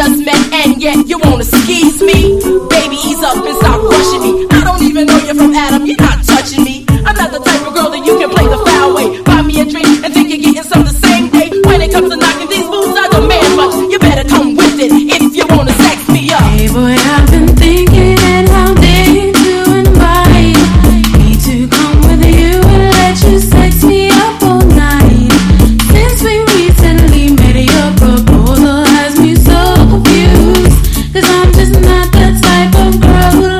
just met and yet you wanna squeeze me? Baby, ease up and stop rushing me. I don't even know you're from Adam, you're not touching me. I'm not the type of girl that you can play the foul way. Buy me a drink and think you're getting some the same day. When it comes to knocking these moves, I demand much. You better come with it if you wanna sex me up. Hey boy, I've been thinking and how dare you invite me to come with you and let you sex me up all night. Since we recently met, your proposal has me so confused, 'cause I'm just not the type of girl who